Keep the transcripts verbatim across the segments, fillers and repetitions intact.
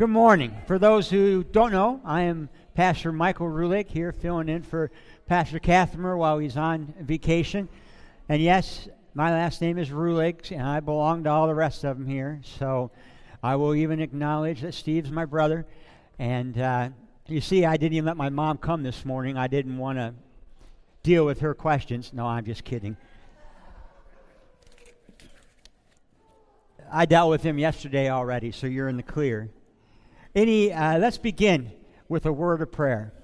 Good morning. For those who don't know, I am Pastor Michael Rulick here filling in for Pastor Kathmer while he's on vacation. And yes, my last name is Rulick, and I belong to all the rest of them here. So I will even acknowledge that Steve's my brother. And uh, you see, I didn't even let my mom come this morning. I didn't want to deal with her questions. No, I'm just kidding. I dealt with him yesterday already, so you're in the clear. Any, uh, let's begin with a word of prayer.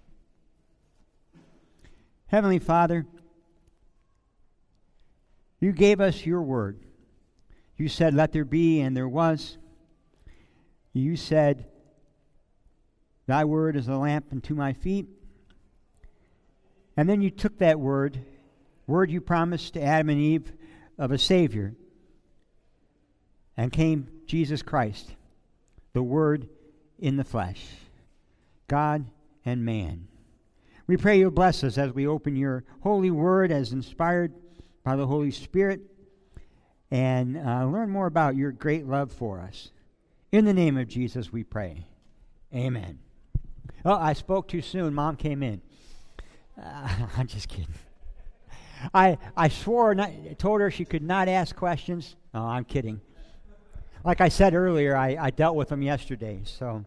Heavenly Father, you gave us your word. You said, let there be, and there was. You said, thy word is a lamp unto my feet. And then you took that word, word you promised to Adam and Eve of a Savior, and came Jesus Christ, the Word in the flesh, God and man. We pray you'll bless us as we open your holy word as inspired by the Holy Spirit and uh, learn more about your great love for us. In the name of Jesus we pray. Amen. Oh, I spoke too soon. Mom came in. Uh, I'm just kidding. I I swore, not, told her she could not ask questions. Oh, I'm kidding. Like I said earlier, I, I dealt with them yesterday, so.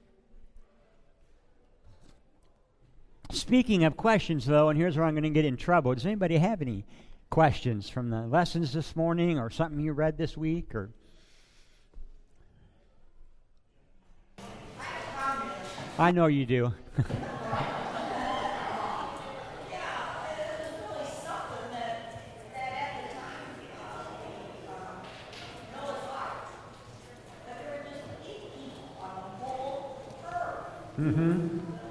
Speaking of questions, though, and here's where I'm going to get in trouble. Does anybody have any questions from the lessons this morning or something you read this week? Or I know you do. Mm-hmm.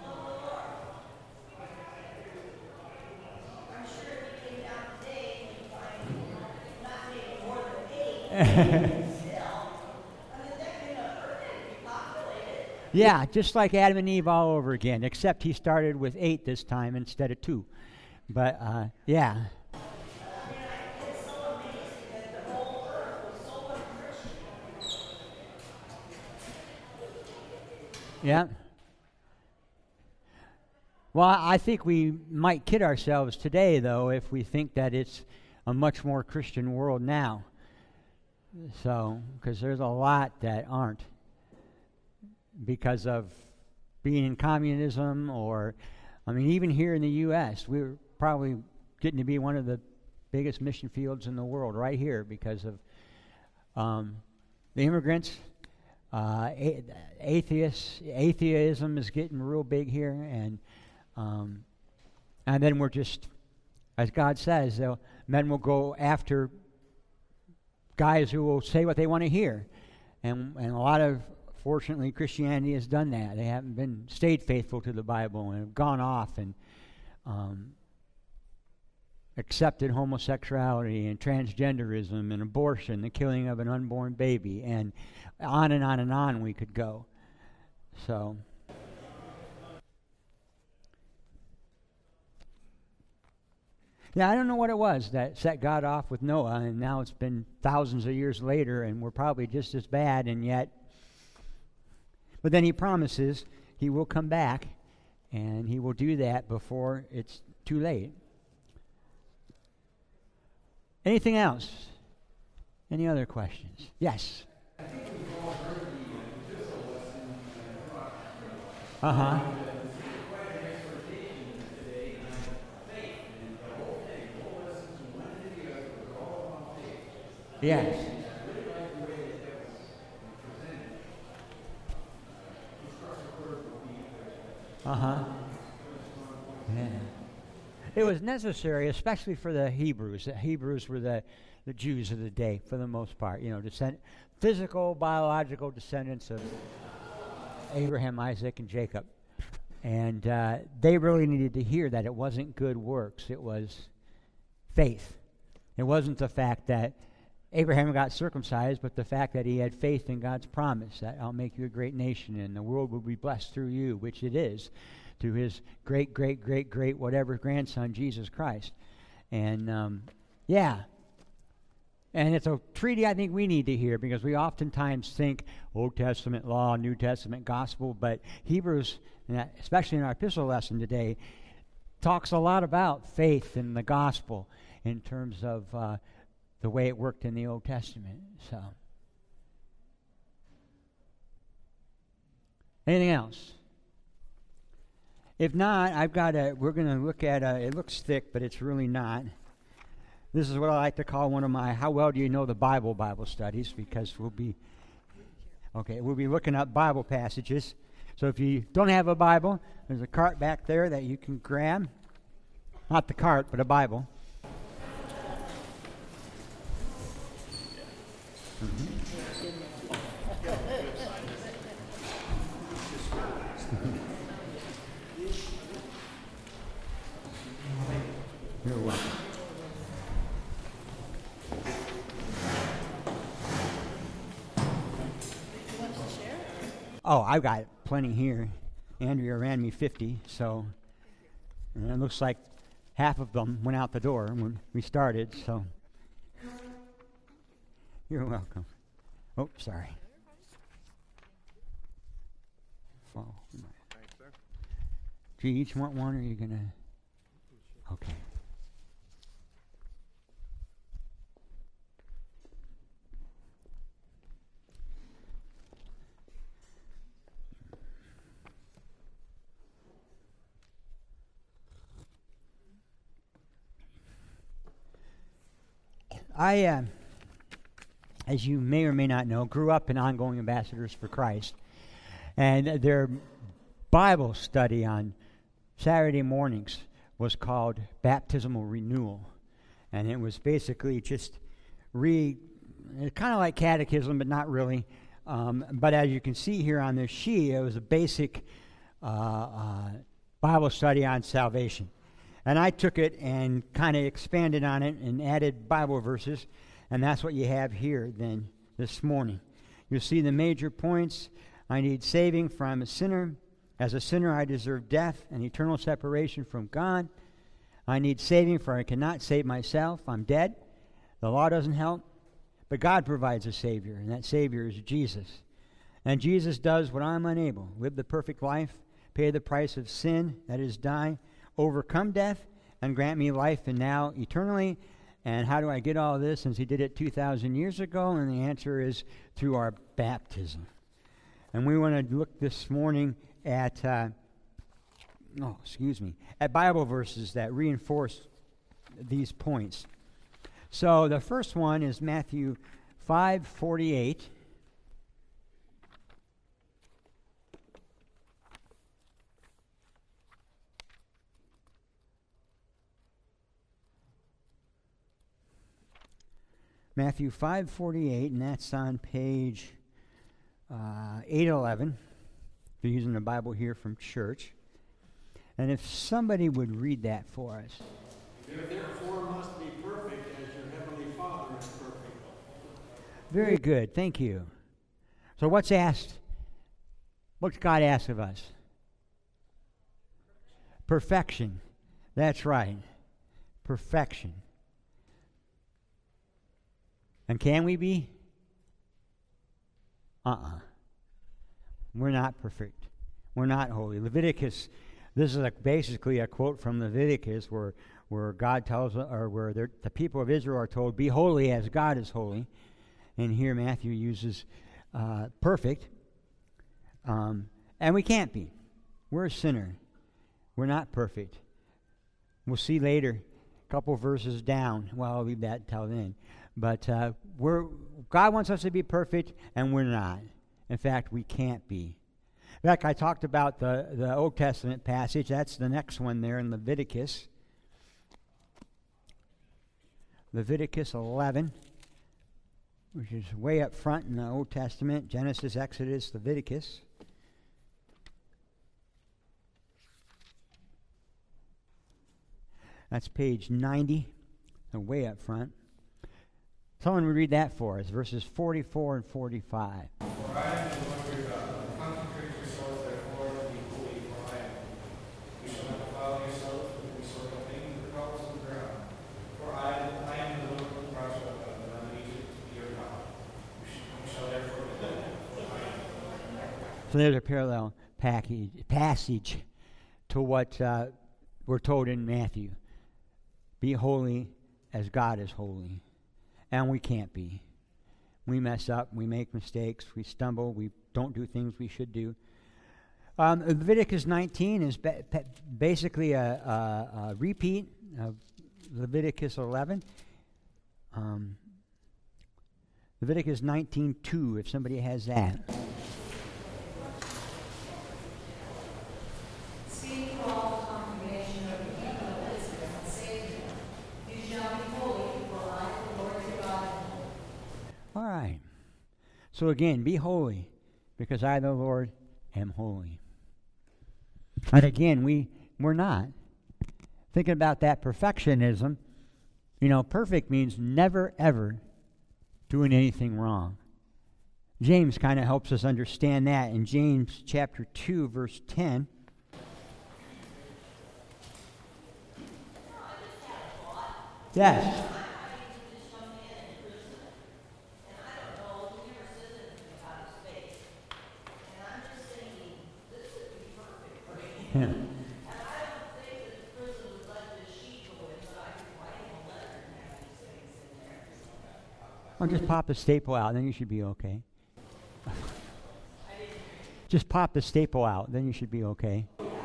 I'm sure if you came down today, you'd find not maybe more than eight. Still, I mean, that could have hurt it if you populated. Yeah, just like Adam and Eve all over again, except he started with eight this time instead of two. But, uh, yeah. Yeah. Well, I think we might kid ourselves today, though, if we think that it's a much more Christian world now. So, because there's a lot that aren't because of being in communism or, I mean, even here in the U S, we're probably getting to be one of the biggest mission fields in the world right here because of um, the immigrants. Uh, a- atheists, atheism is getting real big here, and Um, and then we're just, as God says, uh, men will go after guys who will say what they want to hear. And and a lot of, fortunately, Christianity has done that. They haven't been, stayed faithful to the Bible and have gone off and um, accepted homosexuality and transgenderism and abortion, the killing of an unborn baby, and on and on and on we could go. So... Yeah, I don't know what it was that set God off with Noah, and now it's been thousands of years later, and we're probably just as bad, and yet... But then he promises he will come back, and he will do that before it's too late. Anything else? Any other questions? Yes? I think we've all heard the epistle lesson. Uh-huh. Yes. Uh-huh. Yeah. It was necessary, especially for the Hebrews. The Hebrews were the, the Jews of the day, for the most part. You know, descend, physical, biological descendants of Abraham, Isaac, and Jacob. And uh, they really needed to hear that it wasn't good works. It was faith. It wasn't the fact that Abraham got circumcised, but the fact that he had faith in God's promise that I'll make you a great nation and the world will be blessed through you, which it is, through his great, great, great, great, whatever grandson, Jesus Christ. And, um, yeah, And it's a treaty I think we need to hear, because we oftentimes think Old Testament law, New Testament gospel, but Hebrews, especially in our epistle lesson today, talks a lot about faith and the gospel in terms of uh, the way it worked in the Old Testament. So, anything else? If not, I've got a, we're going to look at a, it looks thick, but it's really not. This is what I like to call one of my How Well Do You Know the Bible Bible studies, because we'll be, okay, we'll be looking up Bible passages. So if you don't have a Bible, there's a cart back there that you can grab. Not the cart, but a Bible. Mm-hmm. You're welcome. Oh, I've got plenty here. Andrea ran me fifty, so and it looks like half of them went out the door when we started, so you're welcome. Oh, sorry. Fall. Thanks, sir. Do you each want one, or are you going to? Okay. I, uh, as you may or may not know, grew up in Ongoing Ambassadors for Christ. And their Bible study on Saturday mornings was called Baptismal Renewal. And it was basically just re, kind of like catechism, but not really. Um, but as you can see here on this sheet, it was a basic uh, uh, Bible study on salvation. And I took it and kind of expanded on it and added Bible verses, and that's what you have here then this morning. You'll see the major points. I need saving from a sinner. As a sinner, I deserve death and eternal separation from God. I need saving, for I cannot save myself. I'm dead. The law doesn't help. But God provides a Savior, and that Savior is Jesus. And Jesus does what I'm unable. Live the perfect life, pay the price of sin, that is die, overcome death, and grant me life and now eternally. And how do I get all this, since he did it two thousand years ago? And the answer is through our baptism. And we want to look this morning at, uh, oh, excuse me, at Bible verses that reinforce these points. So the first one is Matthew five forty-eight. Matthew five forty-eight, and that's on page uh, eight eleven. If you're using the Bible here from church. And if somebody would read that for us. You therefore must be perfect as your heavenly Father is perfect. Very good, thank you. So what's asked? What's God asked of us? Perfection. That's right. Perfection. And can we be? Uh-uh. We're not perfect. We're not holy. Leviticus, this is a, basically a quote from Leviticus where, where God tells, or where the people of Israel are told, be holy as God is holy. And here Matthew uses uh, perfect. Um, and we can't be. We're a sinner. We're not perfect. We'll see later, a couple verses down. Well, I'll leave that until then. But uh, we're God wants us to be perfect, and we're not. In fact, we can't be. In fact, I talked about the, the Old Testament passage. That's the next one there in Leviticus. Leviticus eleven, which is way up front in the Old Testament. Genesis, Exodus, Leviticus. That's page ninety, so way up front. Someone would read that for us, verses forty-four and forty-five. For I am the Lord your God. Consecrate yourselves therefore and be holy, for I am. You shall not defile yourselves with any sort of thing that crawls on the ground. For I, I am the Lord who crouch up under the So there's a parallel package, passage to what uh, we're told in Matthew. Be holy as God is holy. And we can't be. We mess up, we make mistakes, we stumble, we don't do things we should do. Um, Leviticus nineteen is ba- ba- basically a, a, a repeat of Leviticus eleven. Um, Leviticus nineteen two, if somebody has that. All right. So again, be holy, because I, the Lord, am holy. And again, we, we're not. Thinking about that perfectionism, you know, perfect means never, ever doing anything wrong. James kind of helps us understand that in James chapter two, verse ten. Yes. Yeah. Or just pop the staple out, then you should be okay. Just pop the staple out, then you should be okay.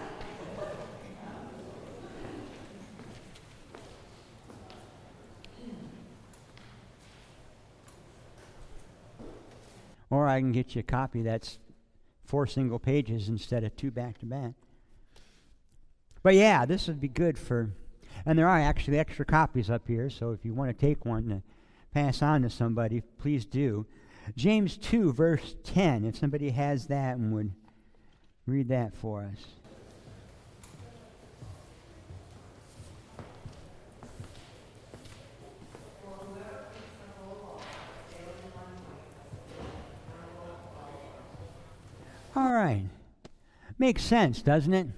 Or I can get you a copy that's four single pages instead of two back to back. But yeah, this would be good for, and there are actually extra copies up here, so if you want to take one to pass on to somebody, please do. James two, verse ten, if somebody has that and would read that for us. All right. Makes sense, doesn't it?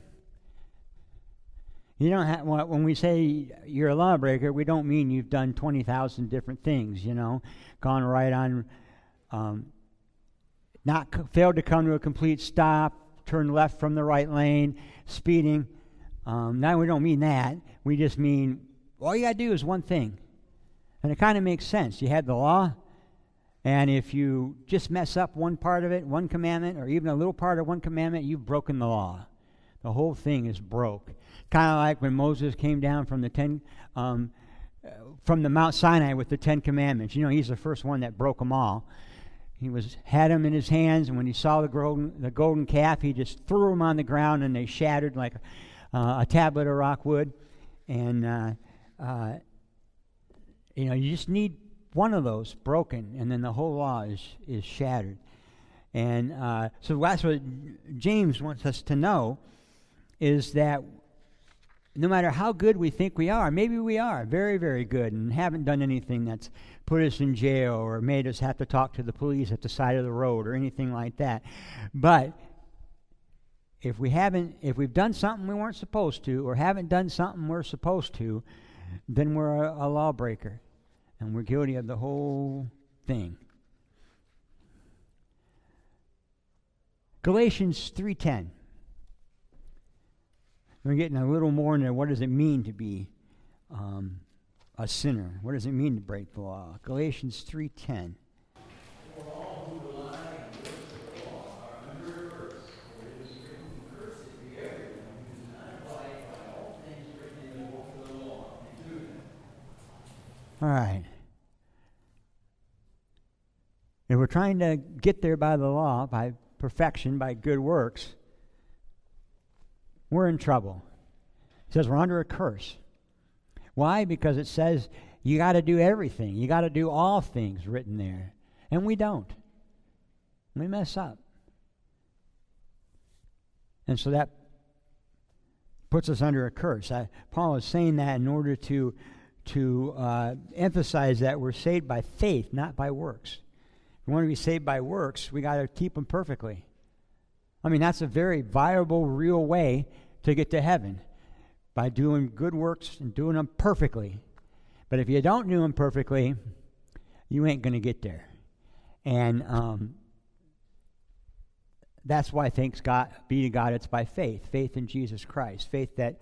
You don't have, when we say you're a lawbreaker, we don't mean you've done twenty thousand different things, you know, gone right on, um, not co- failed to come to a complete stop, turned left from the right lane, speeding. Um, now we don't mean that. We just mean all you got to do is one thing. And it kind of makes sense. You had the law, and if you just mess up one part of it, one commandment, or even a little part of one commandment, you've broken the law. The whole thing is broke. Kind of like when Moses came down from the ten, um, uh, from the Mount Sinai with the Ten Commandments. You know, he's the first one that broke them all. He was had them in his hands, and when he saw the golden, the golden calf, he just threw them on the ground, and they shattered like uh, a tablet of rock wood. And uh, uh, you know, you just need one of those broken, and then the whole law is is shattered. And uh, so that's what James wants us to know, is that no matter how good we think we are, maybe we are very, very good and haven't done anything that's put us in jail or made us have to talk to the police at the side of the road or anything like that. But if we haven't, if we've done something we weren't supposed to, or haven't done something we're supposed to, then we're a, a lawbreaker, and we're guilty of the whole thing. Galatians three ten. We're getting a little more into what does it mean to be um, a sinner. What does it mean to break the law? Galatians three ten. All right. If we're trying to get there by the law, by perfection, by good works, we're in trouble. It says we're under a curse. Why? Because it says you got to do everything. You got to do all things written there. And we don't. We mess up. And so that puts us under a curse. I, Paul is saying that in order to, to uh, emphasize that we're saved by faith, not by works. If we want to be saved by works, we got to keep them perfectly. I mean, that's a very viable, real way to get to heaven, by doing good works and doing them perfectly. But if you don't do them perfectly, you ain't going to get there. And um, that's why thanks God be to God, it's by faith. Faith in Jesus Christ. Faith that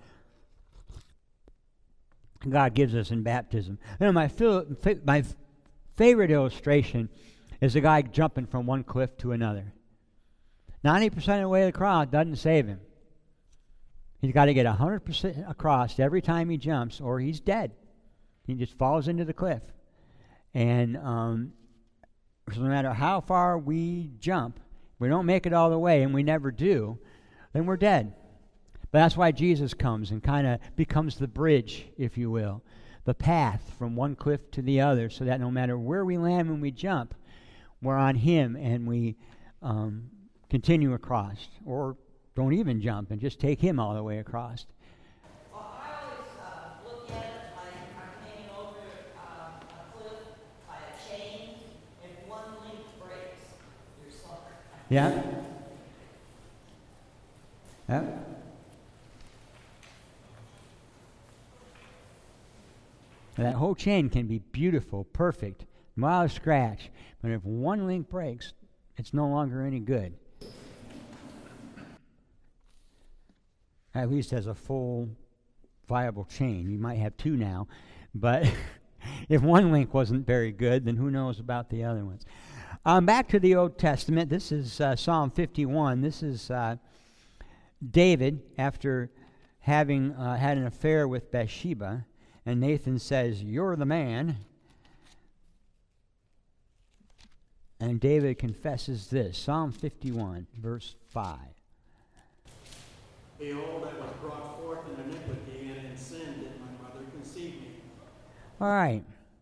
God gives us in baptism. You know, my, my favorite illustration is a guy jumping from one cliff to another. ninety percent of the way across doesn't save him. He's got to get one hundred percent across every time he jumps, or he's dead. He just falls into the cliff. And um, so no matter how far we jump, if we don't make it all the way, and we never do, then we're dead. But that's why Jesus comes and kind of becomes the bridge, if you will, the path from one cliff to the other, so that no matter where we land when we jump, we're on Him and we um, continue across, or don't even jump and just take Him all the way across. Well, I always uh, look at it like I'm hanging over um, a cliff by a chain. If one link breaks, you're sunk. Yeah? Yeah? That whole chain can be beautiful, perfect, mild scratch, but if one link breaks, it's no longer any good. At least as a full, viable chain. You might have two now, but if one link wasn't very good, then who knows about the other ones. Um, back to the Old Testament. This is uh, Psalm fifty-one. This is uh, David, after having uh, had an affair with Bathsheba, and Nathan says, "You're the man." And David confesses this, Psalm fifty-one, verse five. Behold, I was brought forth in iniquity, and in sin did my mother conceive me. All right.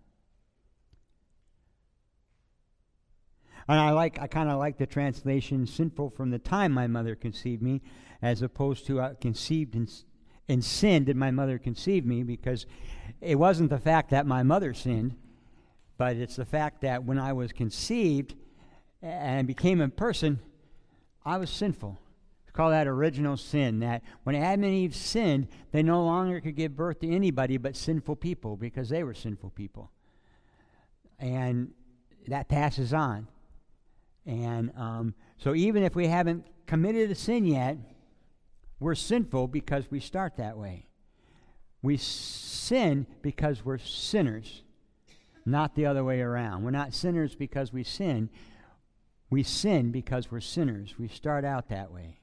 And I like, I kind of like the translation, sinful from the time my mother conceived me, as opposed to uh, conceived in, in sin did my mother conceive me, because it wasn't the fact that my mother sinned, but it's the fact that when I was conceived and became a person, I was sinful. Call that original sin, that when Adam and Eve sinned, they no longer could give birth to anybody but sinful people, because they were sinful people. And that passes on. And um, so even if we haven't committed a sin yet, we're sinful because we start that way. We sin because we're sinners, not the other way around. We're not sinners because we sin. We sin because we're sinners. We start out that way.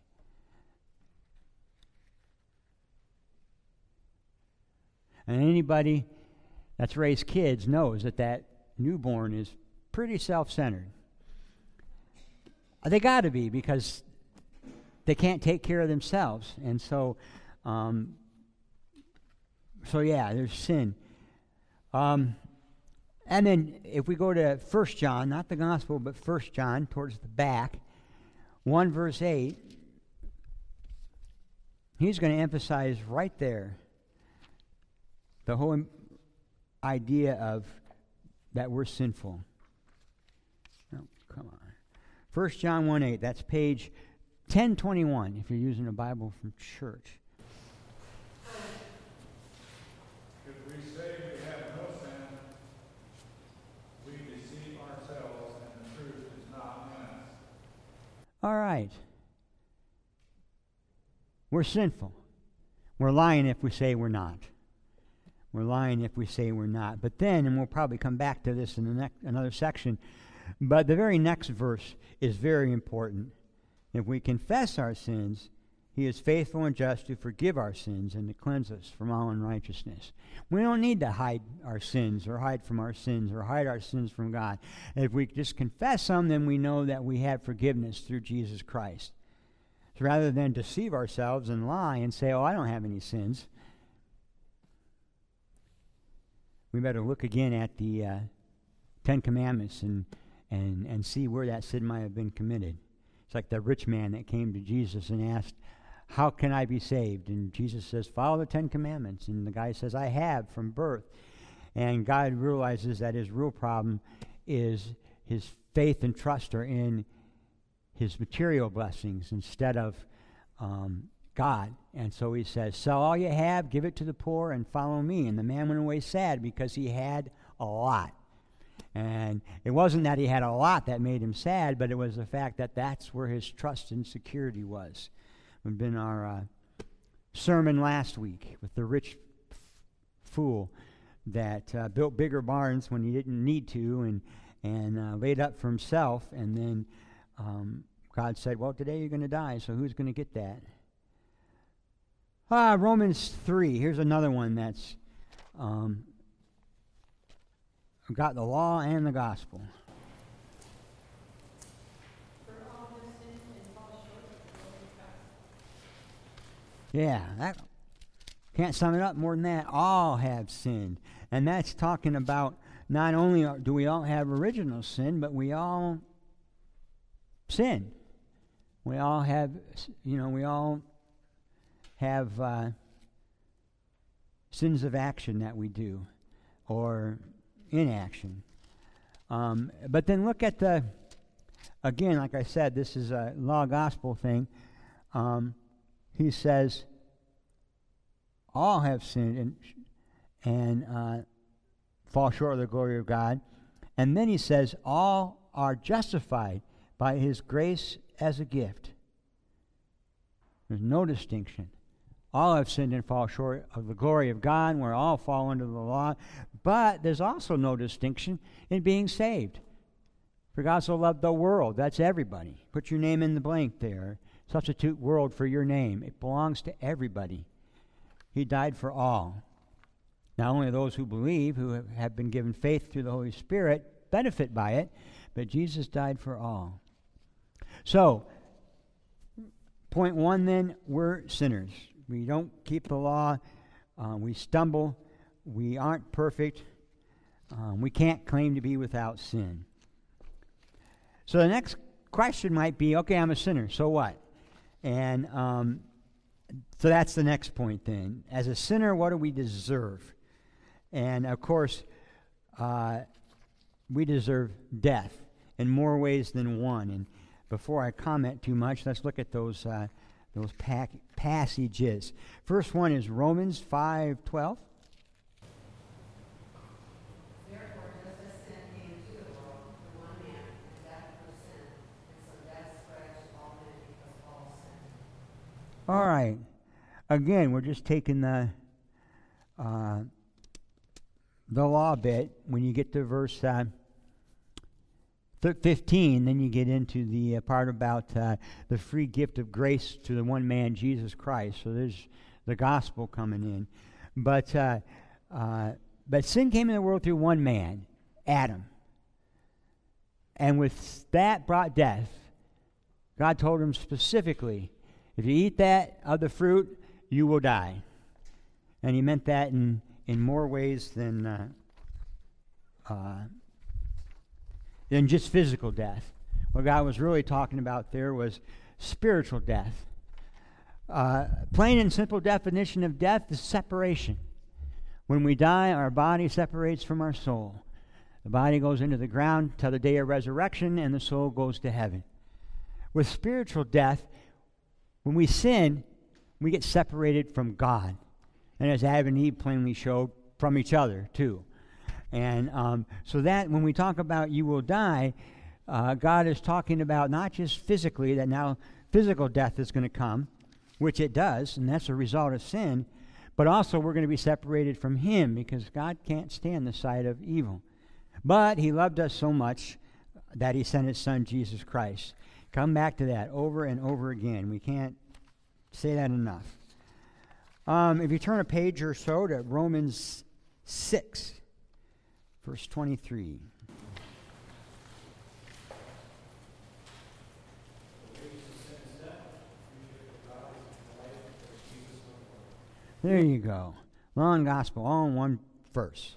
And anybody that's raised kids knows that that newborn is pretty self-centered. They got to be, because they can't take care of themselves. And so, um, so yeah, there's sin. Um, and then if we go to First John, not the Gospel, but First John, towards the back, one verse eight, he's going to emphasize right there the whole idea of that we're sinful. Oh, come on. First John one eight, that's page ten twenty-one if you're using a Bible from church. If we say we have no sin, we deceive ourselves, and the truth is not in us. All right. We're sinful. We're lying if we say we're not. We're lying if we say we're not. But then, and we'll probably come back to this in the next another section, but the very next verse is very important. If we confess our sins, He is faithful and just to forgive our sins and to cleanse us from all unrighteousness. We don't need to hide our sins or hide from our sins or hide our sins from God. If we just confess them, then we know that we have forgiveness through Jesus Christ. So rather than deceive ourselves and lie and say, oh, I don't have any sins, we better look again at the uh, Ten Commandments and, and, and see where that sin might have been committed. It's like the rich man that came to Jesus and asked, how can I be saved? And Jesus says, follow the Ten Commandments. And the guy says, I have from birth. And God realizes that his real problem is his faith and trust are in his material blessings instead of um, God. And so he says, sell all you have, give it to the poor, and follow me. And the man went away sad because he had a lot. And it wasn't that he had a lot that made him sad, but it was the fact that that's where his trust and security was. We've been our uh, sermon last week with the rich f- fool that uh, built bigger barns when he didn't need to, and and uh, laid up for himself, and then um, God said, well, today you're going to die, so who's going to get that? Ah, Romans three. Here's another one that's um, got the law and the gospel. Yeah, that can't sum it up more than that. All have sinned. And that's talking about not only do we all have original sin, but we all sin. We all have, you know, we all have uh, sins of action that we do, or inaction. Um, but then look at the, again, like I said, this is a law gospel thing. Um, he says, all have sinned and and uh, fall short of the glory of God. And then he says, all are justified by his grace as a gift. There's no distinction. All have sinned and fall short of the glory of God. We're all fall under the law. But there's also no distinction in being saved. For God so loved the world. That's everybody. Put your name in the blank there. Substitute world for your name. It belongs to everybody. He died for all. Not only those who believe, who have been given faith through the Holy Spirit, benefit by it, but Jesus died for all. So, point one then, we're sinners. We don't keep the law. Uh, we stumble. We aren't perfect. Um, we can't claim to be without sin. So the next question might be, okay, I'm a sinner, so what? And um, so that's the next point then. As a sinner, what do we deserve? And of course, uh, we deserve death in more ways than one. And before I comment too much, let's look at those uh, those pack- passages. First one is Romans five twelve. Therefore, just as sin came into the world through one man, and death through sin, and so death spread to all men because all sinned. All right. Again, we're just taking the uh, the law bit. When you get to verse uh, fifteen, then you get into the uh, part about uh, the free gift of grace to the one man, Jesus Christ. So there's the gospel coming in. But uh, uh, but sin came in the world through one man, Adam. And with that brought death. God told him specifically, if you eat that of the fruit, you will die. And he meant that in, in more ways than uh, uh, than just physical death. What God was really talking about there was spiritual death. Uh, plain and simple definition of death is separation. When we die, our body separates from our soul. The body goes into the ground till the day of resurrection, and the soul goes to heaven. With spiritual death, when we sin, we get separated from God. And as Adam and Eve plainly showed, from each other too. And um, so that when we talk about you will die, uh, God is talking about not just physically, that now physical death is going to come, which it does, and that's a result of sin, but also we're going to be separated from Him because God can't stand the sight of evil. But He loved us so much that He sent His Son, Jesus Christ. Come back to that over and over again. We can't say that enough. Um, if you turn a page or so to Romans six, verse twenty-three. There you go. Law and gospel all in one verse.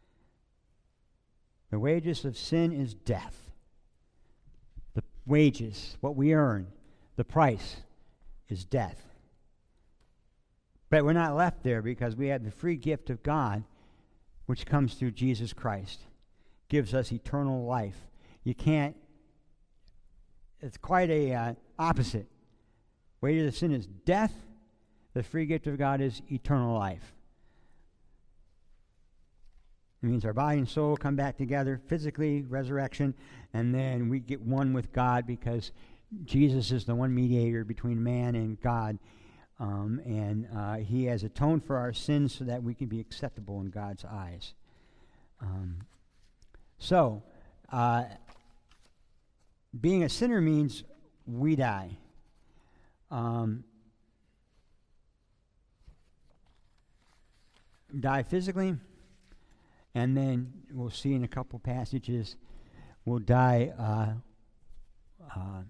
The wages of sin is death. The wages, what we earn, the price is death. But we're not left there because we have the free gift of God, which comes through Jesus Christ. Gives us eternal life. You can't, it's quite a uh, opposite. Wages of sin is death. The free gift of God is eternal life. It means our body and soul come back together physically, resurrection, and then we get one with God because Jesus is the one mediator between man and God. Um, and uh, he has atoned for our sins so that we can be acceptable in God's eyes. Um, so, uh, being a sinner means we die. Um, die physically, and then we'll see in a couple passages, we'll die uh, uh,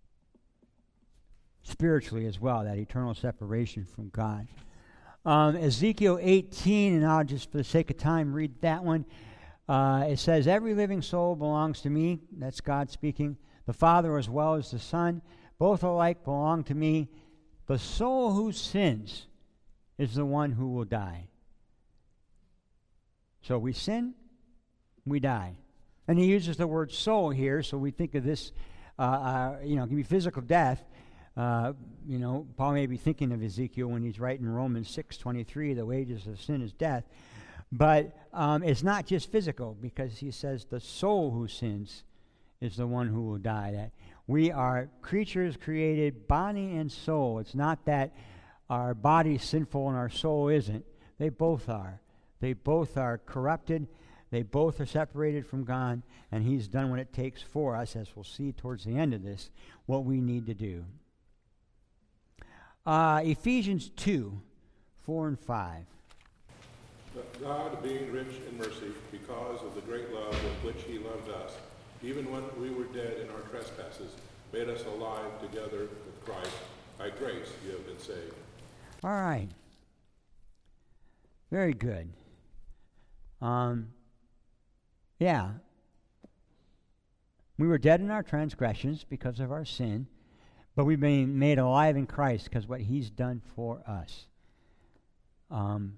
spiritually as well, that eternal separation from God. Um, Ezekiel eighteen, and I'll just, for the sake of time, read that one. Uh, it says, every living soul belongs to me. That's God speaking. The Father as well as the Son. Both alike belong to me. The soul who sins is the one who will die. So we sin, we die. And he uses the word soul here, so we think of this, uh, uh, you know, it can be physical death. Uh, you know, Paul may be thinking of Ezekiel when he's writing Romans six twenty-three, the wages of sin is death. But um, it's not just physical, because he says the soul who sins is the one who will die. That we are creatures created body and soul. It's not that our body's sinful and our soul isn't. They both are. They both are corrupted. They both are separated from God, and he's done what it takes for us, as we'll see towards the end of this, what we need to do. Uh, Ephesians two, four and five. But God, being rich in mercy, because of the great love with which he loved us, even when we were dead in our trespasses, made us alive together with Christ. By grace you have been saved. All right. Very good. Um, yeah. We were dead in our transgressions because of our sin, but we've been made alive in Christ because what he's done for us. Um,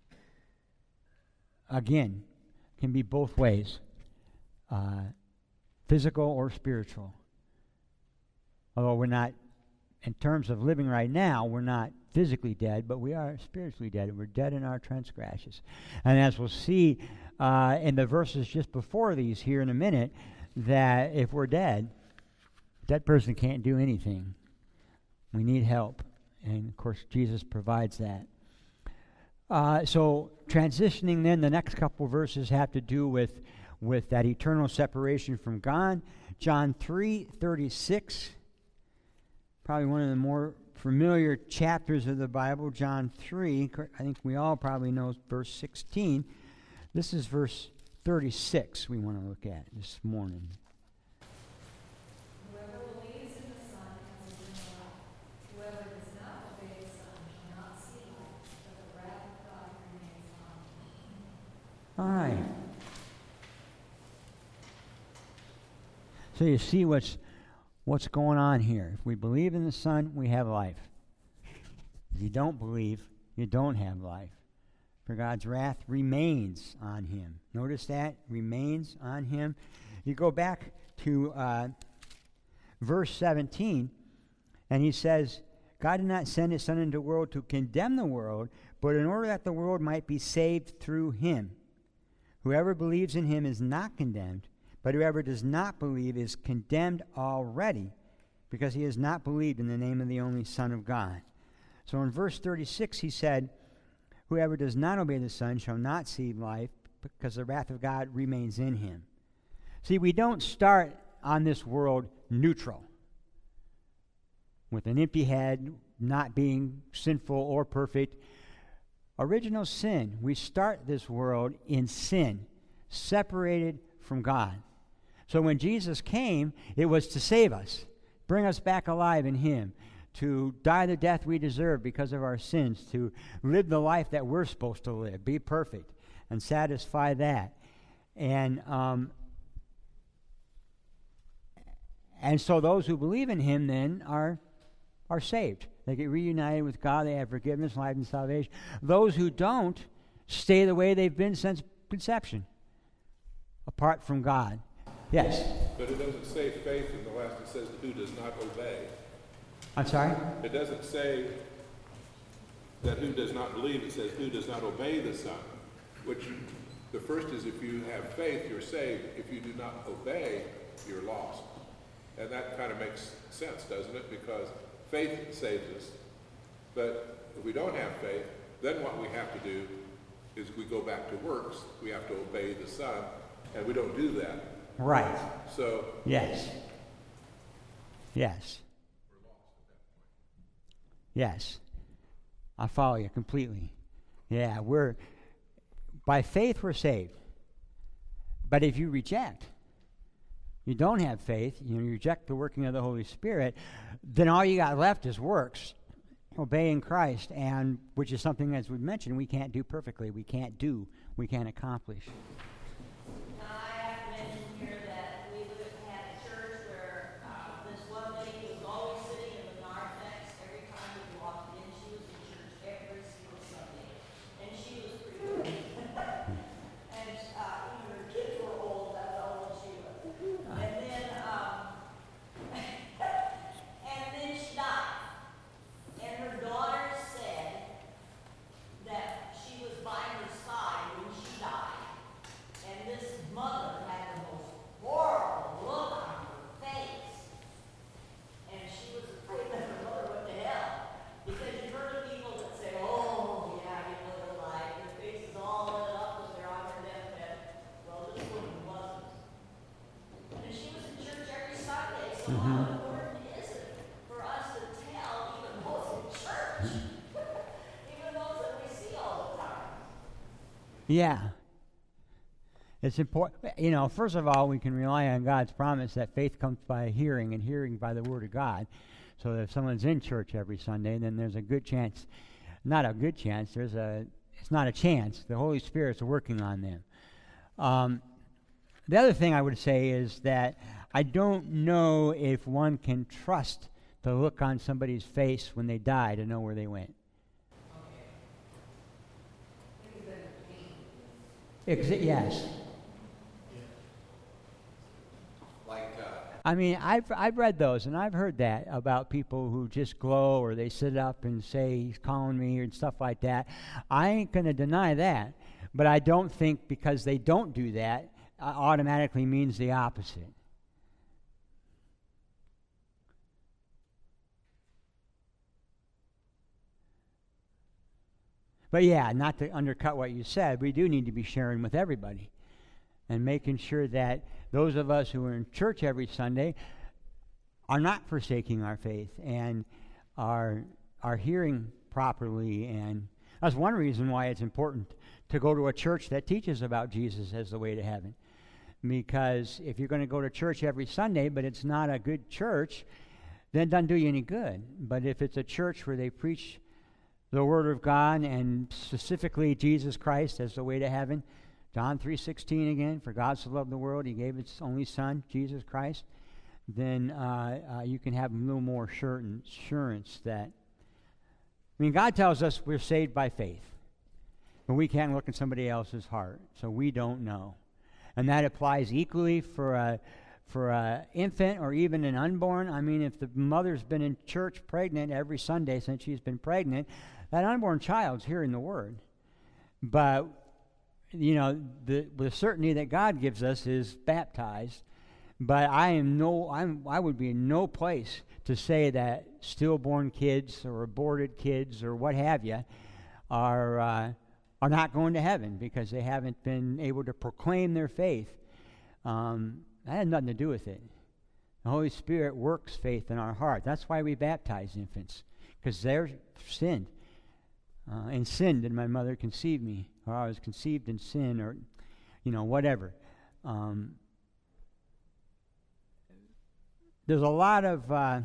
again, can be both ways, uh, physical or spiritual. Although we're not, in terms of living right now, we're not physically dead, but we are spiritually dead. We're dead in our transgressions. And as we'll see uh, in the verses just before these here in a minute, that if we're dead, that person can't do anything. We need help. And, of course, Jesus provides that. Uh, so transitioning then, the next couple verses have to do with, with that eternal separation from God. John three thirty-six, probably one of the more familiar chapters of the Bible. John three, I think we all probably know verse sixteen. This is verse thirty-six we want to look at this morning. Whoever believes in the Son has eternal life. Whoever does not obey the Son shall not see life, but the wrath of God remains on him. All right. So you see what's what's going on here. If we believe in the Son, we have life. If you don't believe, you don't have life. For God's wrath remains on him. Notice that? Remains on him. You go back to uh, verse seventeen, and he says, God did not send his Son into the world to condemn the world, but in order that the world might be saved through him. Whoever believes in him is not condemned, but whoever does not believe is condemned already, because he has not believed in the name of the only Son of God. So in verse thirty-six he said, whoever does not obey the Son shall not see life, because the wrath of God remains in him. See, we don't start on this world neutral, with an empty head, not being sinful or perfect. Original sin. We start this world in sin, separated from God. So when Jesus came, it was to save us, bring us back alive in him, to die the death we deserve because of our sins, to live the life that we're supposed to live, be perfect, and satisfy that. And um, and so those who believe in him then are are saved. They get reunited with God. They have forgiveness, life, and salvation. Those who don't stay the way they've been since conception, apart from God. Yes? But it doesn't say faith in the last. It says who does not obey. I'm sorry? It doesn't say that who does not believe. It says who does not obey the Son, which The first is if you have faith, you're saved. If you do not obey, you're lost. And that kind of makes sense, doesn't it? Because faith saves us. But if we don't have faith, then what we have to do is we go back to works. We have to obey the Son, and we don't do that. Right. So Yes. Yes. Yes. I follow you completely. Yeah, we're by faith we're saved. But if you reject, you don't have faith, you reject the working of the Holy Spirit, then all you got left is works, obeying Christ, and which is something, as we mentioned, we can't do perfectly. We can't do. We can't accomplish. Now, I have to mention here that we would have had a church where uh, this one lady was always sitting in the narthex every time we walked in. She was in church every single Sunday. And she was pretty good. And uh, even her kids were old, that's how old she was. And then, um, and then she died. And her daughter said that she was by her side when she died. And this mother had the most horrible look on her face. And she was afraid that her mother went to hell. Because you've heard of people that say, oh, yeah, you look alike. Your face is all lit up when they're on their deathbed. Well, this woman wasn't. And she was in church every Sunday. So how important is it for us to tell even those in church, even those that we see all the time? Yeah. It's important. You know, first of all, we can rely on God's promise that faith comes by hearing and hearing by the Word of God. So that if someone's in church every Sunday, then there's a good chance, not a good chance, there's a, it's not a chance. The Holy Spirit's working on them. Um, the other thing I would say is that I don't know if one can trust the look on somebody's face when they die to know where they went. Ex- yes. Like, uh, I mean, I've I've read those, and I've heard that about people who just glow, or they sit up and say, he's calling me, and stuff like that. I ain't going to deny that, but I don't think because they don't do that uh, automatically means the opposite. But yeah, not to undercut what you said, we do need to be sharing with everybody and making sure that those of us who are in church every Sunday are not forsaking our faith and are are hearing properly. And that's one reason why it's important to go to a church that teaches about Jesus as the way to heaven. Because if you're going to go to church every Sunday, but it's not a good church, then it doesn't do you any good. But if it's a church where they preach the Word of God, and specifically Jesus Christ as the way to heaven, John three sixteen again, for God so loved the world, he gave his only Son, Jesus Christ, then uh, uh, you can have a little more certain assurance that, I mean, God tells us we're saved by faith, but we can't look in somebody else's heart, so we don't know. And that applies equally for a for an infant or even an unborn. I mean, if the mother's been in church pregnant every Sunday since she's been pregnant, that unborn child's hearing the Word. But, you know, the, the certainty that God gives us is baptized. But I am no, I'm, I would be in no place to say that stillborn kids or aborted kids or what have you are uh, are not going to heaven because they haven't been able to proclaim their faith. Um, that had nothing to do with it. The Holy Spirit works faith in our heart. That's why we baptize infants, because they're sinned. Uh, in sin did my mother conceive me, or I was conceived in sin, or, you know, whatever. Um, there's a lot of, uh,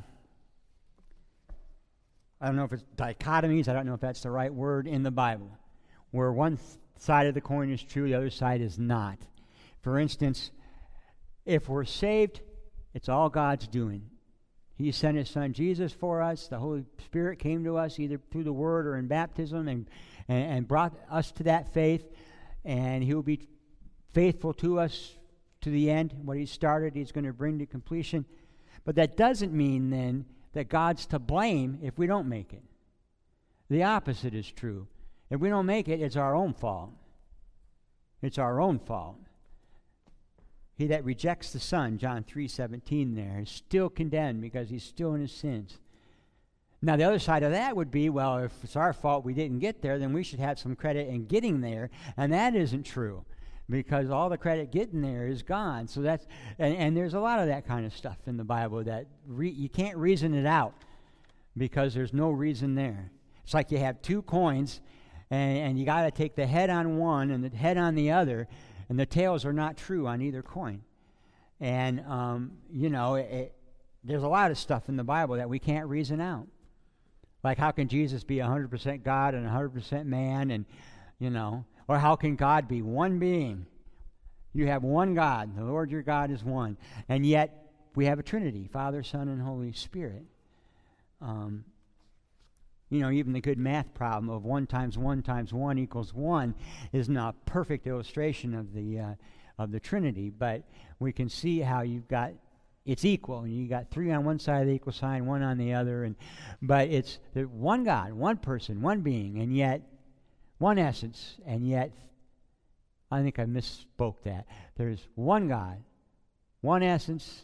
I don't know if it's dichotomies, I don't know if that's the right word, in the Bible, where one side of the coin is true, the other side is not. For instance, if we're saved, it's all God's doing. He sent his Son Jesus for us. The Holy Spirit came to us either through the Word or in baptism and, and, and brought us to that faith. And he will be faithful to us to the end. What he started, he's going to bring to completion. But that doesn't mean then that God's to blame if we don't make it. The opposite is true. If we don't make it, it's our own fault. It's our own fault. He that rejects the Son, John three seventeen there, is still condemned because he's still in his sins. Now, the other side of that would be, well, if it's our fault we didn't get there, then we should have some credit in getting there, and that isn't true, because all the credit getting there is gone. So that's, and, and there's a lot of that kind of stuff in the Bible that re, you can't reason it out because there's no reason there. It's like you have two coins, and, and you got to take the head on one and the head on the other, and the tails are not true on either coin. And, um, you know, it, it, there's a lot of stuff in the Bible that we can't reason out. Like, how can Jesus be one hundred percent God and one hundred percent man? And, you know, or how can God be one being? You have one God. The Lord your God is one. And yet, we have a Trinity, Father, Son, and Holy Spirit. Um, you know, even the good math problem of one times one times one equals one is not a perfect illustration of the, uh, of the Trinity, but we can see how you've got it's equal, and you got three on one side of the equal sign, one on the other, and but it's the one God, one person, one being, and yet one essence, and yet I think I misspoke that. There's one God, one essence,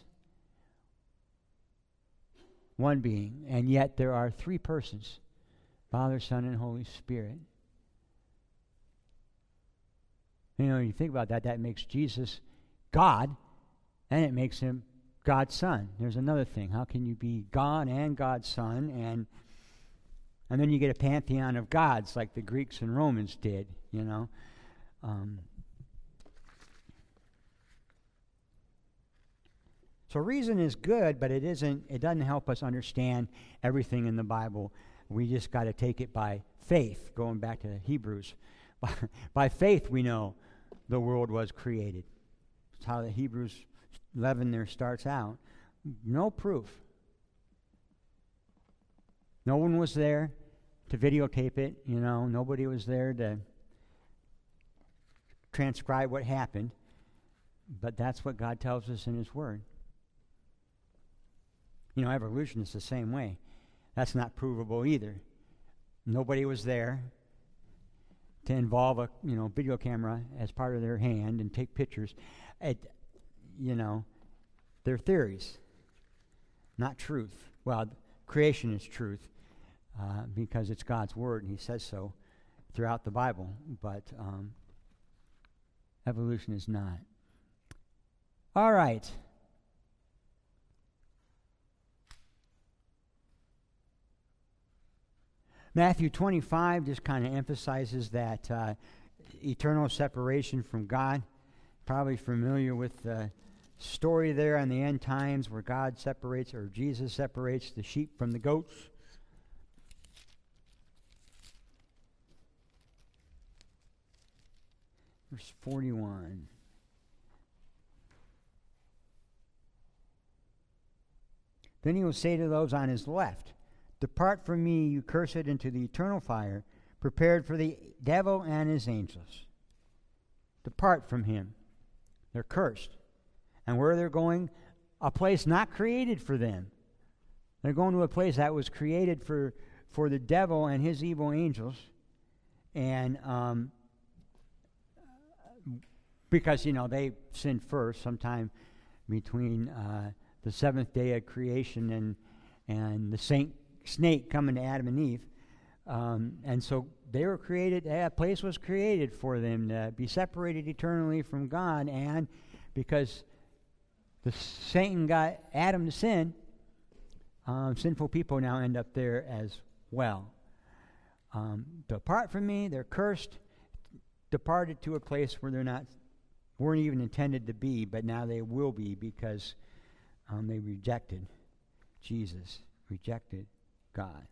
one being, and yet there are three persons, Father, Son, and Holy Spirit. You know, you think about that, that makes Jesus God, and it makes him God's Son. There's another thing. How can you be God and God's Son? And and then you get a pantheon of gods like the Greeks and Romans did, you know. Um, so reason is good, but it isn't. It doesn't help us understand everything in the Bible. We just got to take it by faith, going back to Hebrews. By, by faith we know the world was created. That's how the Hebrews eleven there starts out. No proof. No one was there to videotape it, you know. Nobody was there to transcribe what happened. But that's what God tells us in His Word. You know, evolution is the same way. That's not provable either. Nobody was there to involve a, you know, video camera as part of their hand and take pictures. It, you know, they're theories, not truth. Well, creation is truth uh, because it's God's Word, and He says so throughout the Bible, but um, evolution is not. All right. Matthew twenty-five just kind of emphasizes that uh, eternal separation from God. Probably familiar with the story there in the end times where God separates, or Jesus separates the sheep from the goats. Verse forty-one. Then He will say to those on His left, "Depart from me, you cursed, into the eternal fire, prepared for the devil and his angels." Depart from Him. They're cursed. And where they're going? A place not created for them. They're going to a place that was created for, for the devil and his evil angels. And um, because, you know, they sinned first sometime between uh, the seventh day of creation and, and the saint, snake coming to Adam and Eve. Um, and so they were created, a place was created for them to be separated eternally from God. And because the Satan got Adam to sin, um, sinful people now end up there as well. Um, depart from me, they're cursed, departed to a place where they're not, weren't even intended to be, but now they will be because um, they rejected Jesus, rejected God.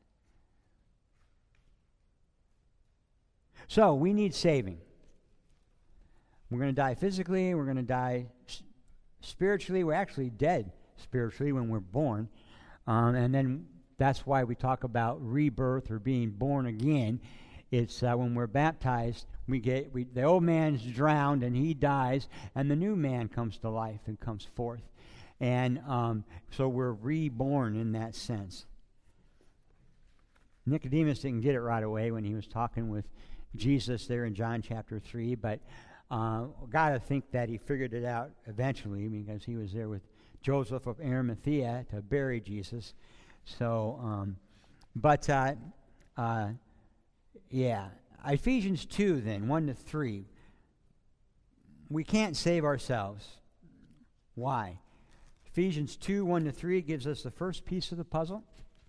So we need saving. We're going to die physically, we're going to die s- spiritually. We're actually dead spiritually when we're born. Um, and then that's why we talk about rebirth or being born again. It's uh, when we're baptized, we get we, the old man's drowned and he dies, and the new man comes to life and comes forth. And um, so we're reborn in that sense. Nicodemus didn't get it right away when he was talking with Jesus there in John chapter three, but Uh, Got to think that he figured it out eventually because he was there with Joseph of Arimathea to bury Jesus. So, um, but, uh, uh, yeah. Ephesians two then, one to three. We can't save ourselves. Why? Ephesians two, one to three gives us the first piece of the puzzle.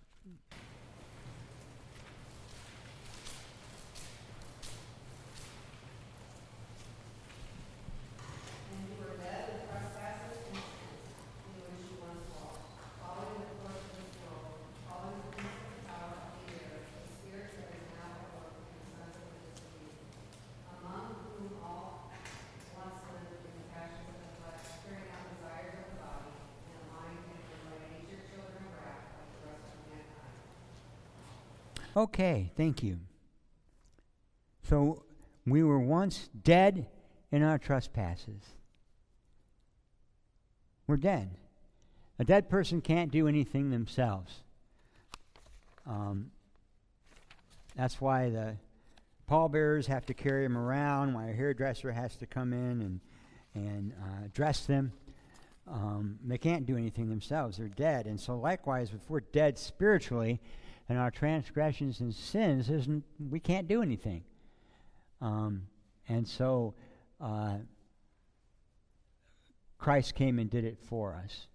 And you were dead in trespasses and sins, in which you once walked, following the course of this world, following the prince of the power of the air, the spirit that is now at work in the sons of disobedience, among whom all once lived in the passions of the flesh, carrying out desires of the body, and the mind, and were by nature children of wrath, like the rest of mankind. Okay, thank you. So we were once dead in our trespasses. We're dead. A dead person can't do anything themselves. Um, that's why the pallbearers have to carry them around, why a hairdresser has to come in and, and uh, dress them. Um, they can't do anything themselves. They're dead. And so likewise, if we're dead spiritually, and our transgressions and sins, isn't we can't do anything. Um, and so uh, Christ came and did it for us.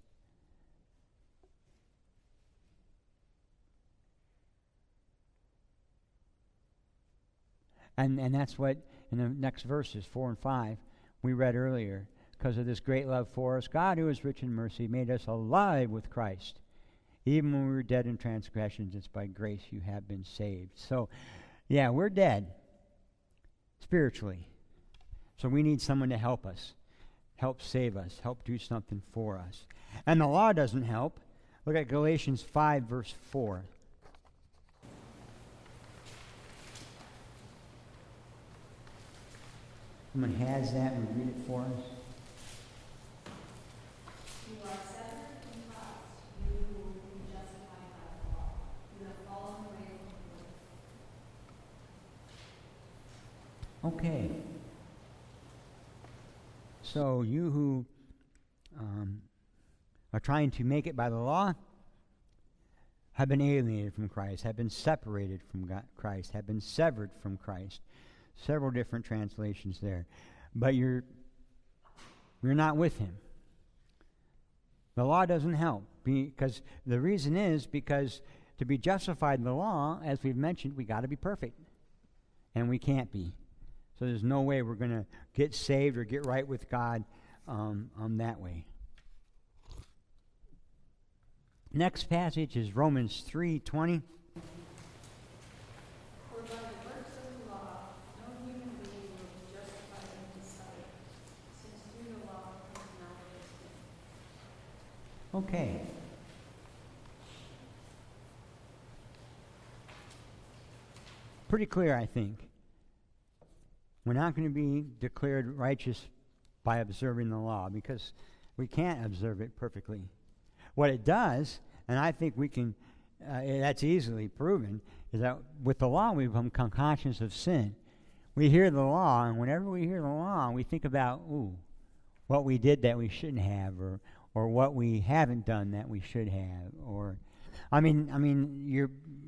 And and that's what in the next verses, four and five, we read earlier. Because of this great love for us, God, who is rich in mercy, made us alive with Christ. Even when we were dead in transgressions, it's by grace you have been saved. So, yeah, we're dead spiritually. So we need someone to help us, help save us, help do something for us. And the law doesn't help. Look at Galatians five, verse four. Someone has that and read it for us. You are separate from Christ, you who will be justified by the law. You have fallen away from grace. Okay. So you who um, are trying to make it by the law have been alienated from Christ, have been separated from God, Christ, have been severed from Christ. Several different translations there. But you're you're not with him. The law doesn't help, because the reason is because to be justified in the law, as we've mentioned, we got to be perfect. And we can't be. So there's no way we're going to get saved or get right with God um, um, that way. Next passage is Romans three twenty. For by the works of the law, no human being will be justified in his sight, since through the law is not existed. Okay. Pretty clear, I think. We're not going to be declared righteous by observing the law because we can't observe it perfectly. What it does, and I think we can, uh, that's easily proven, is that with the law we become conscious of sin. We hear the law, and whenever we hear the law, we think about, ooh, what we did that we shouldn't have, or or what we haven't done that we should have, or, I mean, I mean, your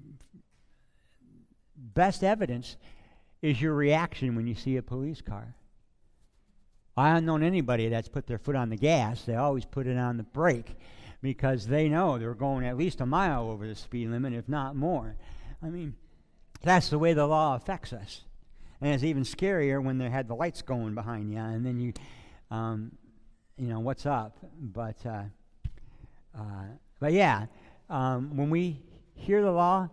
best evidence is your reaction when you see a police car. I haven't known anybody that's put their foot on the gas. They always put it on the brake because they know they're going at least a mile over the speed limit, if not more. I mean, that's the way the law affects us. And it's even scarier when they had the lights going behind you, and then you, um, you know, what's up? But, uh, uh, but yeah, um, when we hear the law,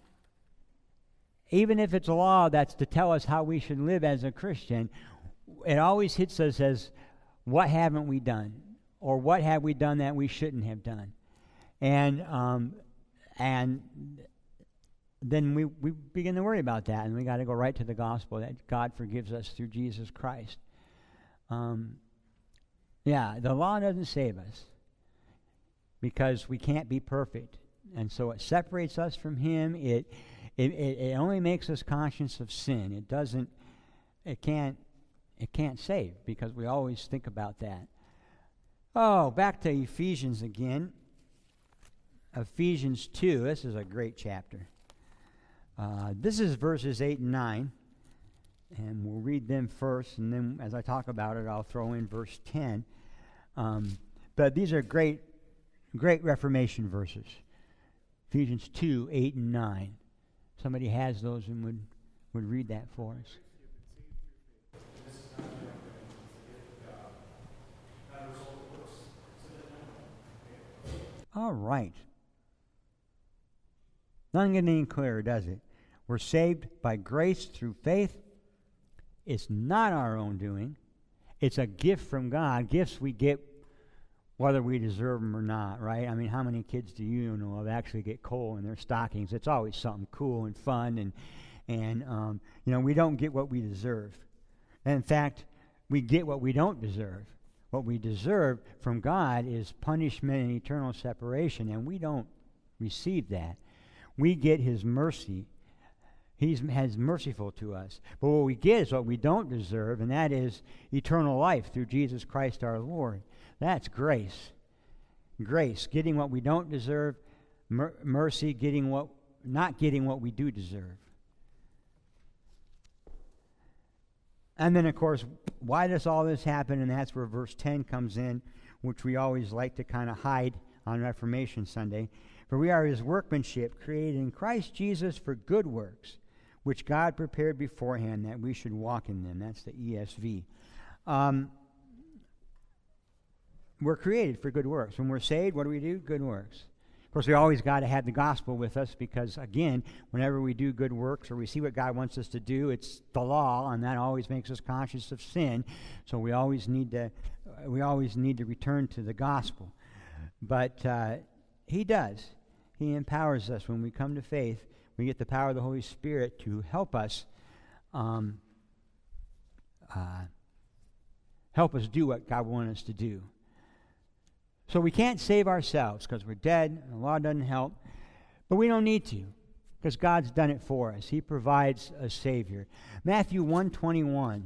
even if it's a law that's to tell us how we should live as a Christian, it always hits us as, what haven't we done? Or what have we done that we shouldn't have done? And um, and then we, we begin to worry about that, and we got to go right to the gospel that God forgives us through Jesus Christ. Um, yeah, the law doesn't save us because we can't be perfect. And so it separates us from Him. It It, it, it only makes us conscious of sin. It doesn't, it can't it can't save, because we always think about that. Oh, back to Ephesians again. Ephesians two. This is a great chapter. Uh, this is verses eight and nine. And we'll read them first, and then as I talk about it, I'll throw in verse ten. Um, but these are great, great Reformation verses. Ephesians two, eight, and nine. Somebody has those and would, would read that for us. All right. Nothing getting any clearer, does it? We're saved by grace through faith. It's not our own doing. It's a gift from God. Gifts we get whether we deserve them or not, right? I mean, how many kids do you know of actually get coal in their stockings? It's always something cool and fun, and, and um, you know, we don't get what we deserve. And in fact, we get what we don't deserve. What we deserve from God is punishment and eternal separation, and we don't receive that. We get His mercy. He's has merciful to us. But what we get is what we don't deserve, and that is eternal life through Jesus Christ our Lord. That's grace. Grace, getting what we don't deserve. Mer- mercy, getting what, not getting what we do deserve. And then, of course, why does all this happen? And that's where verse ten comes in, which we always like to kind of hide on Reformation Sunday. For we are His workmanship, created in Christ Jesus for good works, which God prepared beforehand that we should walk in them. That's the E S V. Um, we're created for good works. When we're saved, what do we do? Good works. Of course, we always got to have the gospel with us because, again, whenever we do good works or we see what God wants us to do, it's the law, and that always makes us conscious of sin. So we always need to, we always need to return to the gospel. But uh, He does. He empowers us when we come to faith. We get the power of the Holy Spirit to help us um, uh, help us do what God wants us to do. So we can't save ourselves because we're dead, and the law doesn't help. But we don't need to because God's done it for us. He provides a Savior. Matthew one twenty-one.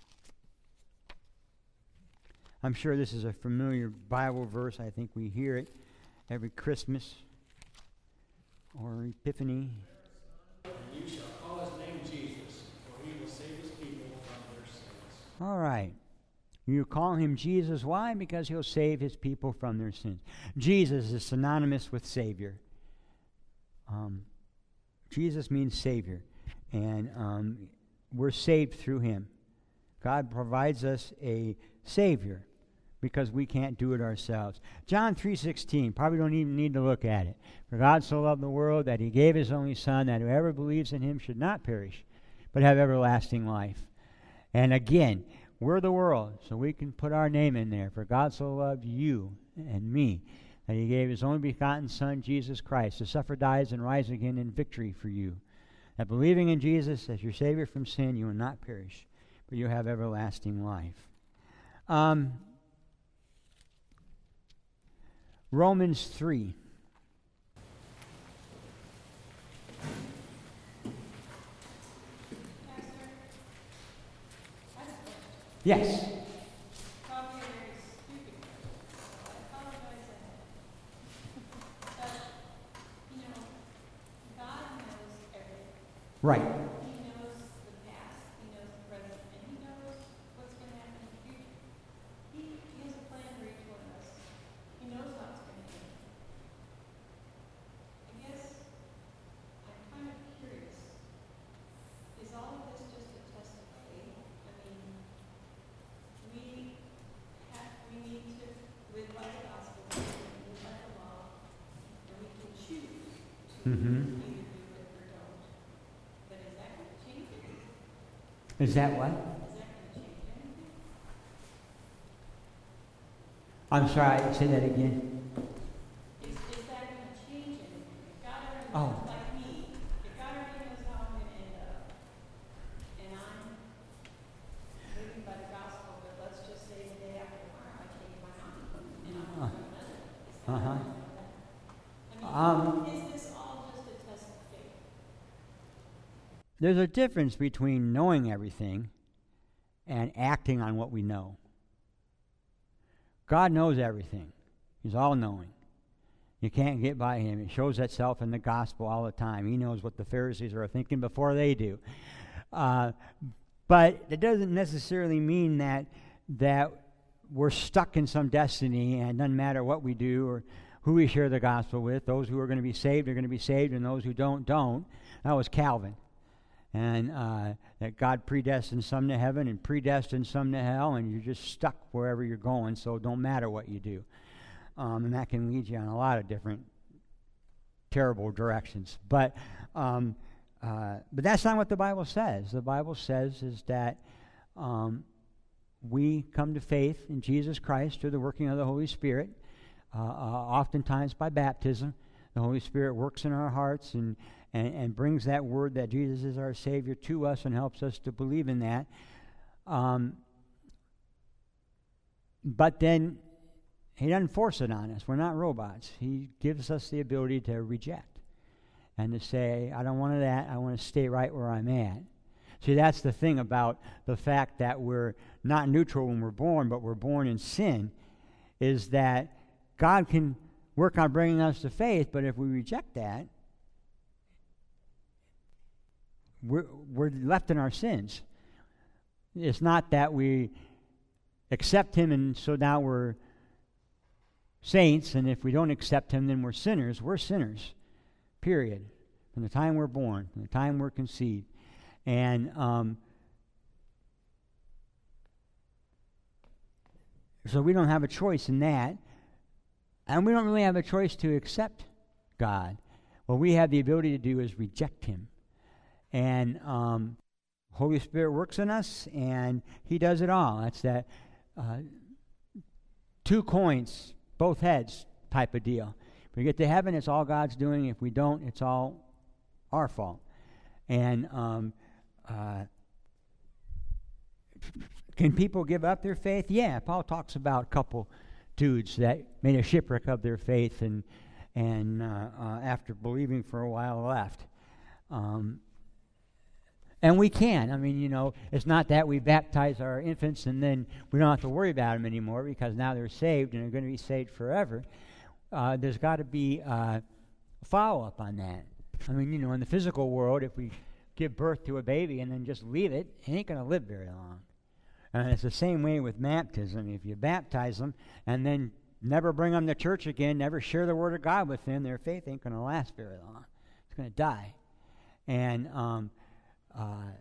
I'm sure this is a familiar Bible verse. I think we hear it every Christmas or Epiphany. And you shall call His name Jesus, for He will save His people from their sins. All right. You call Him Jesus. Why? Because He'll save His people from their sins. Jesus is synonymous with Savior. Um, Jesus means Savior. And um, we're saved through Him. God provides us a Savior because we can't do it ourselves. John three sixteen, probably don't even need to look at it. For God so loved the world that He gave His only Son, that whoever believes in Him should not perish, but have everlasting life. And again, we're the world, so we can put our name in there. For God so loved you and me, that He gave His only begotten Son, Jesus Christ, to suffer, dies, and rise again in victory for you. That believing in Jesus as your Savior from sin, you will not perish, but you'll have everlasting life. Um, Romans three. Yes. Probably a very stupid question. I apologize ahead. But, you know, God knows everything. Right. He knows the past, He knows the present, and He knows what's going to happen in the future. He, he has a plan for each one of us. He knows how it's going to end. I guess I'm kind of curious. Is all of this just a test of faith? I mean, we have, we need to live by the gospel, we live by the law, and we can choose to Mm-hmm. either do it or don't. But is that going to change it? Is that what? Is that going to change anything? I'm sorry, say that again. Is, is that going to change anything? If God already Oh. knows, like me, if God already knows how I'm going to end up, and I'm living by the gospel, but let's just say the day after tomorrow I change my mind, and I'm Uh. going to another. Is that Uh-huh. I Um, mean, is this all just a test of faith? There's a difference between knowing everything and acting on what we know. God knows everything. He's all-knowing. You can't get by him. It shows itself in the gospel all the time. He knows what the Pharisees are thinking before they do. Uh, but it doesn't necessarily mean that that we're stuck in some destiny, and it doesn't matter what we do or who we share the gospel with. Those who are going to be saved are going to be saved, and those who don't, don't. That was Calvin. And uh, that God predestined some to heaven and predestined some to hell, and you're just stuck wherever you're going, so it don't matter what you do. Um, and that can lead you on a lot of different terrible directions. But um, uh, but that's not what the Bible says. The Bible says is that um, we come to faith in Jesus Christ through the working of the Holy Spirit, uh, uh, oftentimes by baptism. The Holy Spirit works in our hearts and, and, and brings that word that Jesus is our Savior to us and helps us to believe in that. Um, but then he doesn't force it on us. We're not robots. He gives us the ability to reject and to say, I don't want that. I want to stay right where I'm at. See, that's the thing about the fact that we're not neutral when we're born, but we're born in sin, is that God can work on bringing us to faith, but if we reject that, we're, we're left in our sins. It's not that we accept him and so now we're saints, and if we don't accept him, then we're sinners. We're sinners, period, from the time we're born, from the time we're conceived. And um, so we don't have a choice in that. And we don't really have a choice to accept God. What we have the ability to do is reject him. And um, Holy Spirit works in us, and he does it all. That's that uh, two coins, both heads type of deal. If we get to heaven, it's all God's doing. If we don't, it's all our fault. And um, uh, can people give up their faith? Yeah, Paul talks about a couple dudes that made a shipwreck of their faith and and uh, uh, after believing for a while left. Um, and we can. I mean, you know, it's not that we baptize our infants and then we don't have to worry about them anymore because now they're saved and they're going to be saved forever. Uh, there's got to be uh, follow-up on that. I mean, you know, in the physical world, if we give birth to a baby and then just leave it, it ain't going to live very long. And it's the same way with baptism. If you baptize them and then never bring them to church again, never share the Word of God with them, their faith ain't going to last very long. It's going to die. And um, uh,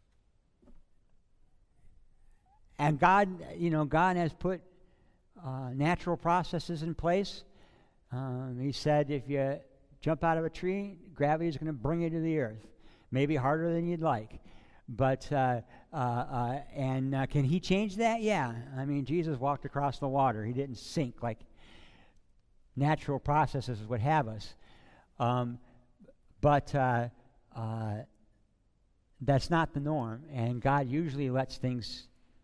and God, you know, God has put uh, natural processes in place. Um, he said if you jump out of a tree, gravity is going to bring you to the earth. Maybe harder than you'd like. But, uh, uh, uh, and uh, can he change that? Yeah. I mean, Jesus walked across the water. He didn't sink like natural processes would have us. Um, but uh, uh, that's not the norm. And God usually lets things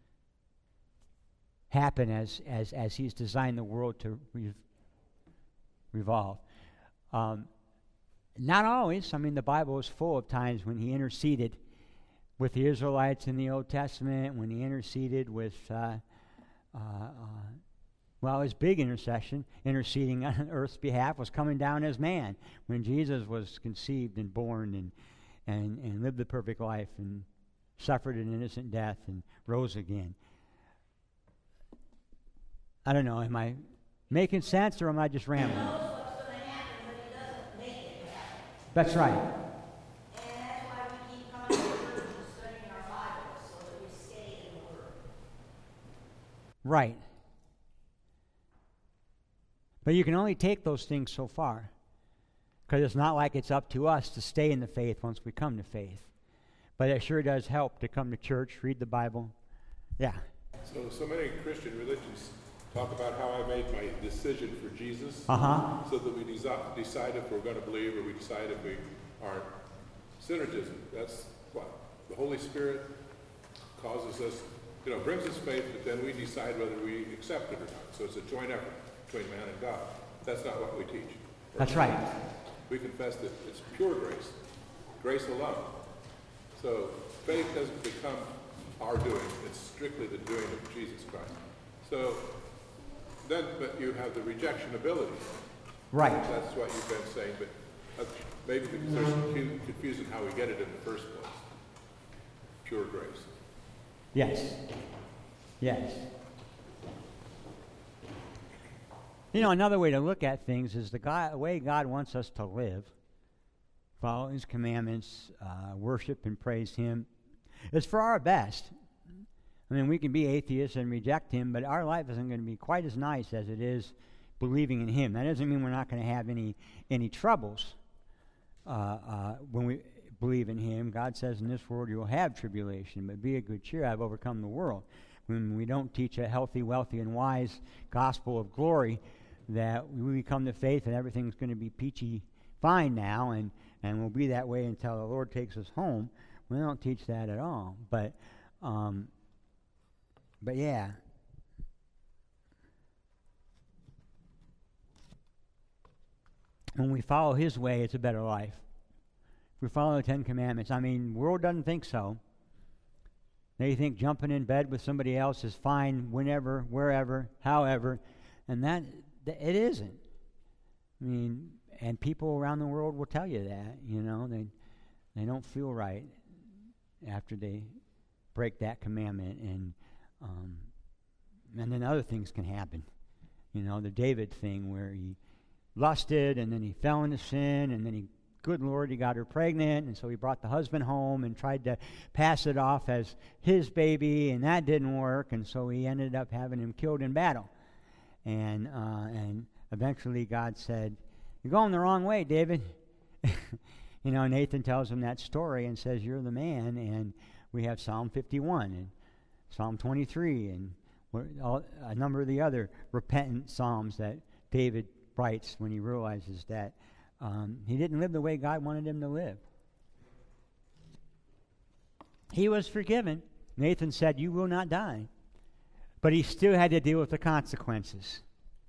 happen as, as, as he's designed the world to re- revolve. Um, not always. I mean, the Bible is full of times when he interceded with the Israelites in the Old Testament, when he interceded with, uh, uh, uh, well, his big intercession, interceding on earth's behalf, was coming down as man, when Jesus was conceived and born and, and, and lived the perfect life and suffered an innocent death and rose again. I don't know, am I making sense or am I just rambling? He knows what's going to happen, but he doesn't make it happen. That's right. And that's why we keep coming to church and studying our Bibles, so that we stay in the Word. Right. But you can only take those things so far, because it's not like it's up to us to stay in the faith once we come to faith. But it sure does help to come to church, read the Bible. Yeah. So, so many Christian religions talk about how I made my decision for Jesus, Uh-huh. so that we desi- decide if we're going to believe or we decide if we aren't. Synergism, that's what? The Holy Spirit causes us, you know, brings us faith, but then we decide whether we accept it or not. So it's a joint effort between man and God. That's not what we teach. That's right. We confess that it's pure grace, grace alone. So faith doesn't become our doing. It's strictly the doing of Jesus Christ. So then, but you have the rejectionability. Right. That's what you've been saying, but that's maybe because there's some cu- confusion how we get it in the first place. Pure grace. Yes. Yes. You know, another way to look at things is the God, way God wants us to live, follow His commandments, uh, worship and praise Him, is for our best. I mean, we can be atheists and reject Him, but our life isn't going to be quite as nice as it is believing in Him. That doesn't mean we're not going to have any any troubles uh, uh, when we believe in Him. God says in this world you will have tribulation, but be of good cheer, I've overcome the world. When we don't teach a healthy, wealthy, and wise gospel of glory, that we come to faith and everything's going to be peachy fine now, and, and we'll be that way until the Lord takes us home. We don't teach that at all. But, um, but yeah. When we follow His way, it's a better life. If we follow the Ten Commandments, I mean, the world doesn't think so. They think jumping in bed with somebody else is fine whenever, wherever, however, and that it isn't. I mean, and people around the world will tell you that, you know, they they don't feel right after they break that commandment, and um, and then other things can happen. You know, the David thing where he lusted and then he fell into sin, and then he, good Lord, he got her pregnant, and so he brought the husband home and tried to pass it off as his baby, and that didn't work, and so he ended up having him killed in battle. And uh, and eventually God said, "You're going the wrong way, David." You know, Nathan tells him that story and says, "You're the man." And we have Psalm fifty-one and Psalm twenty-three and all, a number of the other repentant psalms that David writes when he realizes that um, he didn't live the way God wanted him to live. He was forgiven. Nathan said, "You will not die." But he still had to deal with the consequences.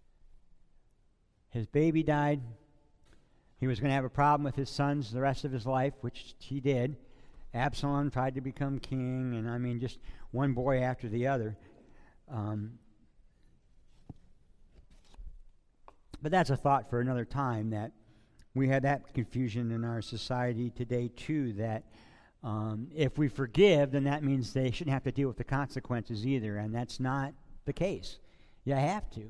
His baby died. He was going to have a problem with his sons the rest of his life, which he did. Absalom tried to become king, and I mean, just one boy after the other. Um, but that's a thought for another time, that we have that confusion in our society today, too, that Um, if we forgive, then that means they shouldn't have to deal with the consequences either, and that's not the case. You have to.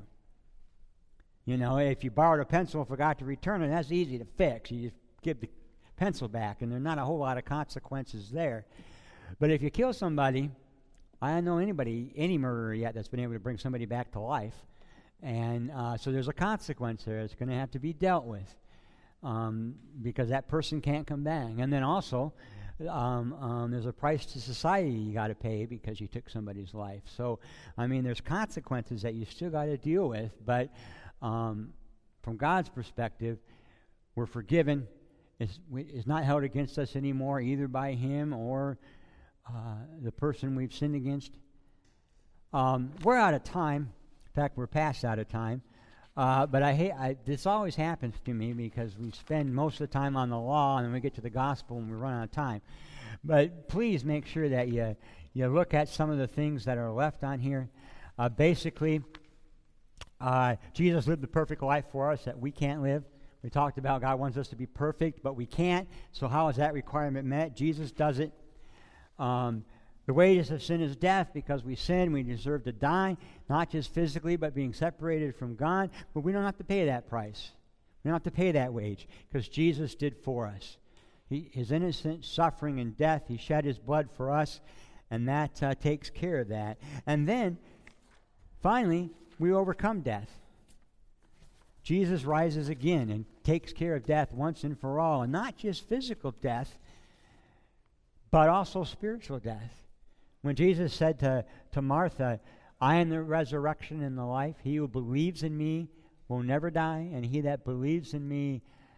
You know, if you borrowed a pencil and forgot to return it, that's easy to fix. You just give the pencil back, and there's not a whole lot of consequences there. But if you kill somebody, I don't know anybody, any murderer yet that's been able to bring somebody back to life, and uh, so there's a consequence there. It's going to have to be dealt with um, because that person can't come back. And then also, Um, um, there's a price to society you got to pay because you took somebody's life. So, I mean, there's consequences that you still got to deal with, but um, from God's perspective, we're forgiven. It's, it's not held against us anymore, either by Him or uh, the person we've sinned against. Um, we're out of time. In fact, we're past out of time. Uh, but I hate I, this always happens to me because we spend most of the time on the law, and then we get to the gospel and we run out of time. But please make sure that you you look at some of the things that are left on here. Uh, basically, uh, Jesus lived the perfect life for us that we can't live. We talked about God wants us to be perfect, but we can't. So how is that requirement met? Jesus does it. Um, The wages of sin is death. Because we sin, we deserve to die, not just physically, but being separated from God. But we don't have to pay that price. We don't have to pay that wage, because Jesus did for us. He, his innocent suffering and death, He shed His blood for us, and that uh, takes care of that. And then, finally, we overcome death. Jesus rises again and takes care of death once and for all, and not just physical death, but also spiritual death. When Jesus said to, to Martha, "I am the resurrection and the life. He who believes in me will never die, and he that believes in me,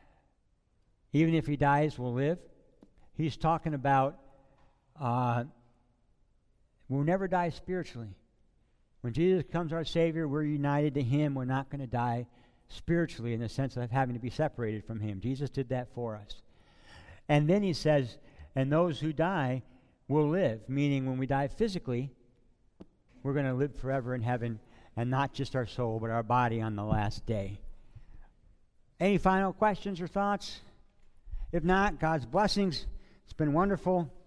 even if he dies, will live," He's talking about uh, we'll never die spiritually. When Jesus becomes our Savior, we're united to Him. We're not going to die spiritually in the sense of having to be separated from Him. Jesus did that for us. And then He says, "And those who die will live, meaning when we die physically, we're going to live forever in heaven, and not just our soul, but our body on the last day. Any final questions or thoughts? If not, God's blessings. It's been wonderful.